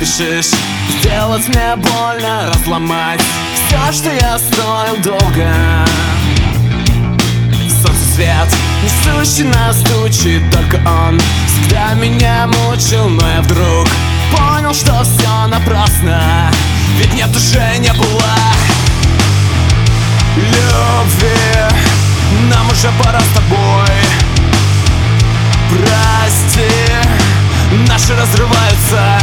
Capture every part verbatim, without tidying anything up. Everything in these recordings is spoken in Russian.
спешишь сделать мне больно, разломать все, что я строил долго. Солнце свет, несущий нас тучи, только он всегда меня мучил. Но я вдруг понял, что все напрасно, ведь нет, уже не было любви. Нам уже пора с тобой, прости, наши разрываются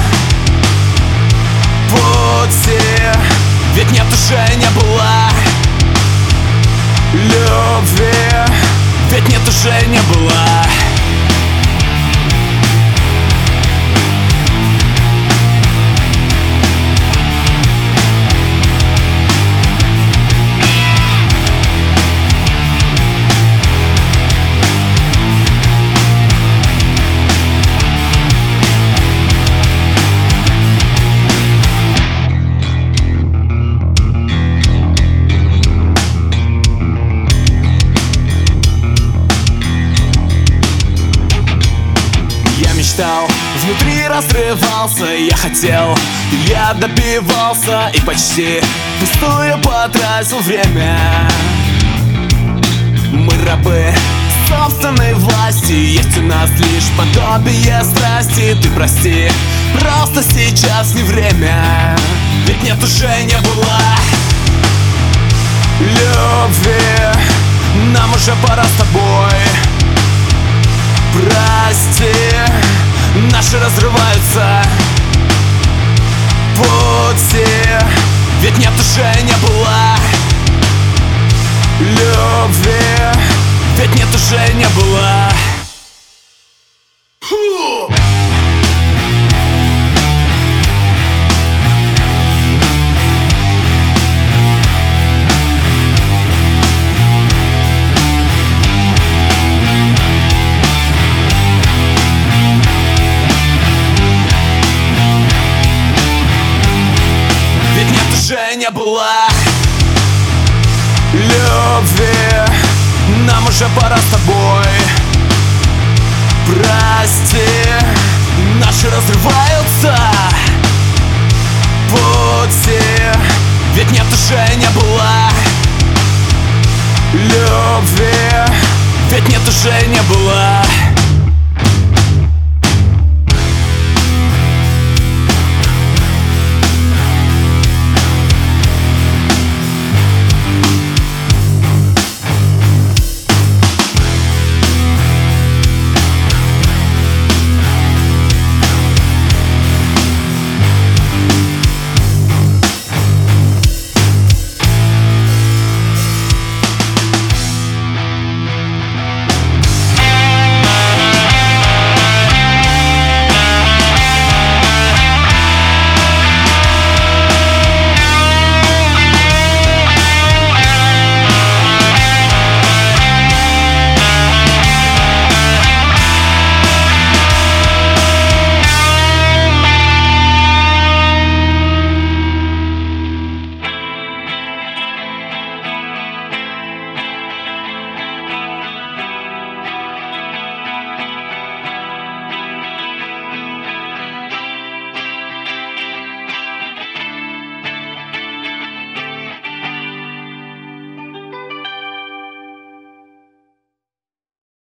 пути, ведь нет, уже не было любви, ведь нет, уже не было. Внутри разрывался, я хотел, я добивался и почти пустую потратил время. Мы рабы собственной власти, есть у нас лишь подобие страсти. Ты прости, просто сейчас не время, ведь нет, уже не было любви. Нам уже пора с тобой, прости, наши разрываются пути, ведь нет, уже не было любви, ведь нет, уже не было. Уже не было любви, нам уже пора с тобой, прости, наши разрываются пути, ведь нет, уже не было любви, ведь нет, уже не было.